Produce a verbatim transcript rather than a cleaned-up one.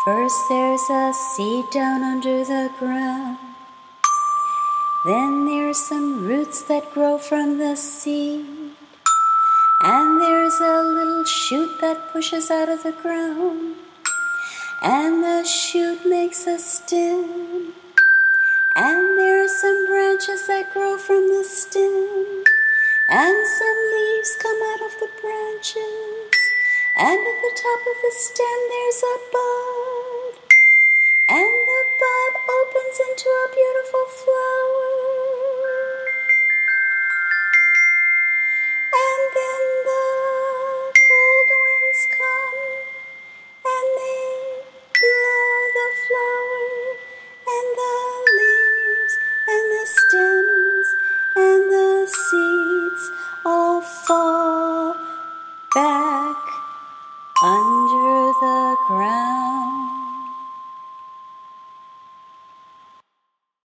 First there's a seed down under the ground. Then there's some roots that grow from the seed. And there's a little shoot that pushes out of the ground. And the shoot makes a stem. And there are some branches that grow from the stem. And some leaves come out of the branches. And at the top of the stem there's a bud. And the bud opens into a beautiful flower. And then the cold winds come and they blow the flower and the leaves and the stems and the seeds all fall back under the ground.